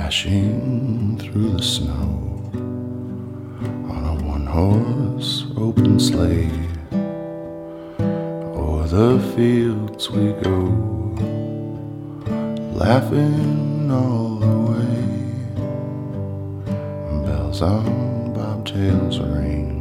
dashing through the snow on a one-horse open sleigh. O'er the fields we go, laughing all the way. Bells on bobtails ring,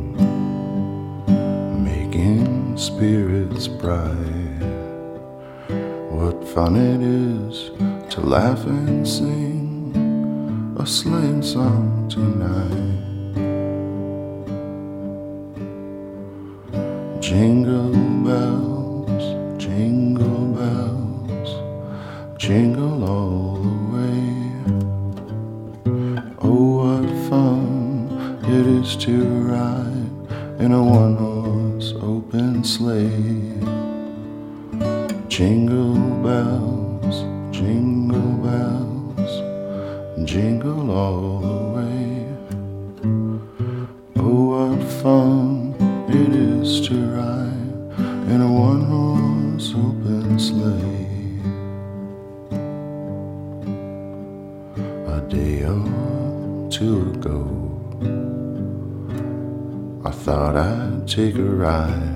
making spirits bright. What fun it is to laugh and sing a sleighing song tonight. Jingle bells, jingle bells, jingle all the way. Oh, what fun it is to ride in a one-horse open sleigh. Jingle bells, jingle bells, jingle all the way. Oh, what fun it is to ride in a one-horse open sleigh. A day or two ago, I thought I'd take a ride.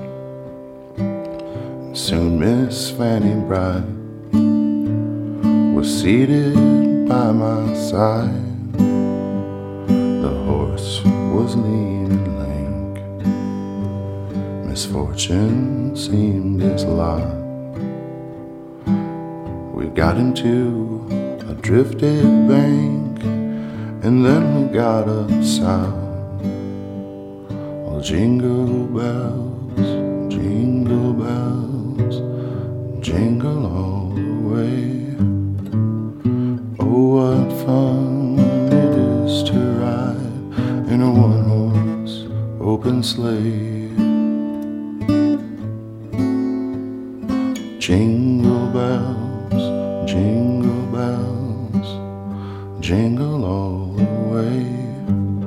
Soon Miss Fanny Bright was seated by my side. The horse was lean and lank, misfortune seemed his lot. We got into a drifted bank, and then we got up south. Oh, jingle bells, jingle bells, jingle all the way. Oh, what fun it is to ride in a one-horse open sleigh. Jingle bells, jingle bells, jingle all the way.